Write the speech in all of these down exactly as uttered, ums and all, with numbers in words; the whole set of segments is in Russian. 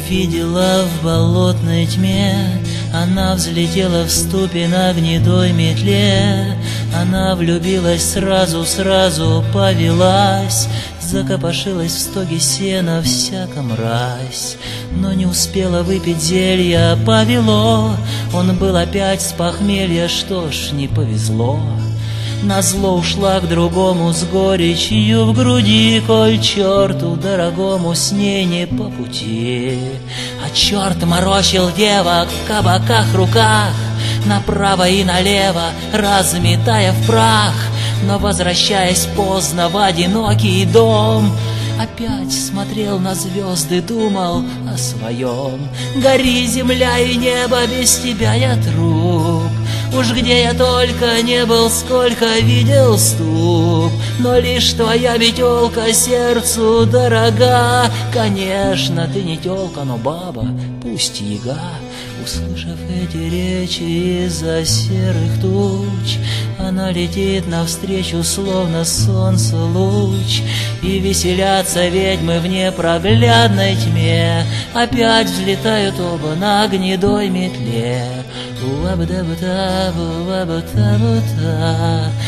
увидела в болотной тьме, она взлетела в ступе на гнедой метле. Она влюбилась сразу, сразу повелась, закопошилась в стоге сена всяка мразь. Но не успела выпить зелья, повело, он был опять с похмелья, что ж, не повезло. Назло ушла к другому с горечью в груди, коль черту дорогому с ней не по пути. А черт морочил девок в кабаках руках, направо и налево разметая в прах. Но, возвращаясь поздно в одинокий дом, опять смотрел на звезды, думал о своем. Гори, земля и небо, без тебя я труп. Уж где я только не был, сколько видел ступ, но лишь твоя метелка сердцу дорога. Конечно, ты не телка, но баба, пусть яга. Услышав эти речи из-за серых туч, она летит навстречу, словно солнце луч. И веселятся ведьмы в непроглядной тьме, опять взлетают оба на гнедой метле. Уаба-да-ба-да-ба, уаба-да-ба-да,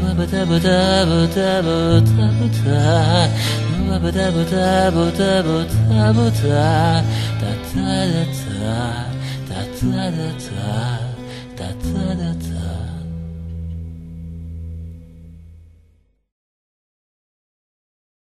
уаба-да-ба-да-ба-да-ба-да, уаба-да-ба-да-ба-да-ба-да-ба-да, та-та-да-та, та-та-да-та, та-та-да-та.